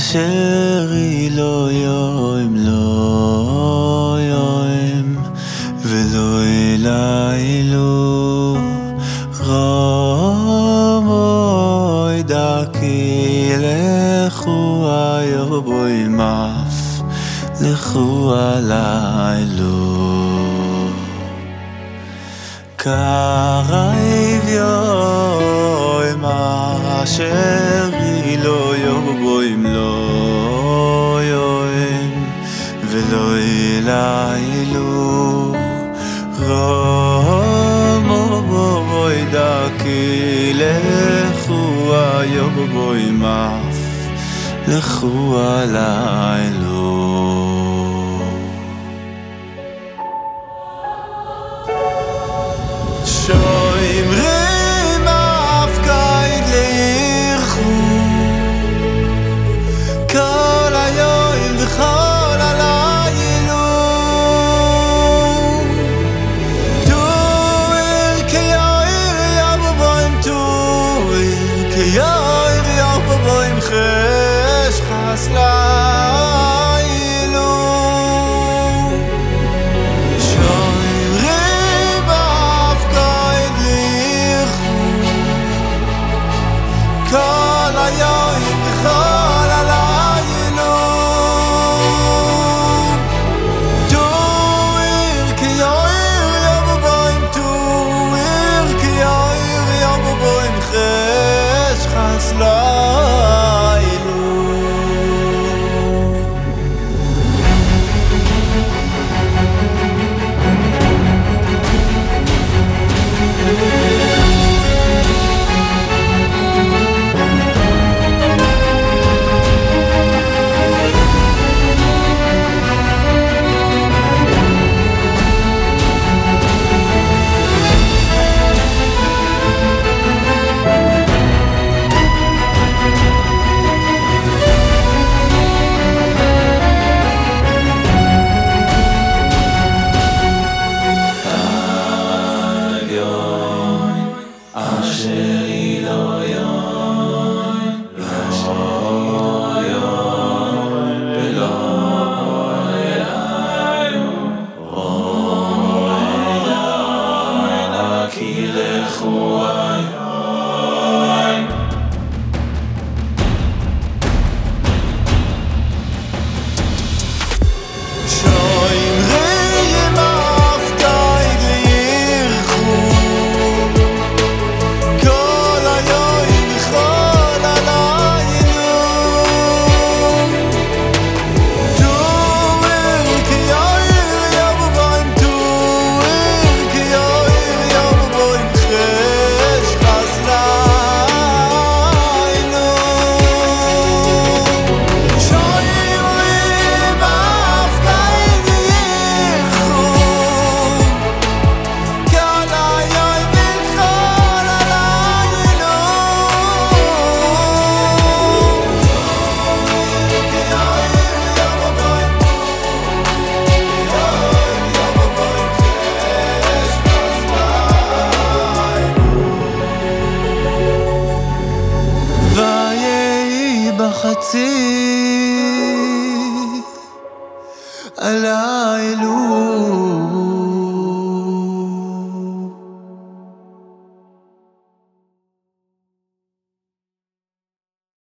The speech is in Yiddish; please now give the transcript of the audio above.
אשר לא יום לא יום ולא אלילו רמוי דרכי לכו היו בוי מף לכו הלילו קרב יום אשר לא יום בוים לא יום ולא אלילו רמו בוי דרכי לכו היום בוים אף לכו הלילו שוימרים אף קייד לירחו כל היום וכל הלילו תואר כיאיר יבו בוים תואר כיאיר יבו בוים חש חסלה כל היום וכל הלילה תואר כיאיר יבו בוים תואר כיאיר יבו בוים חש חסלילו Asher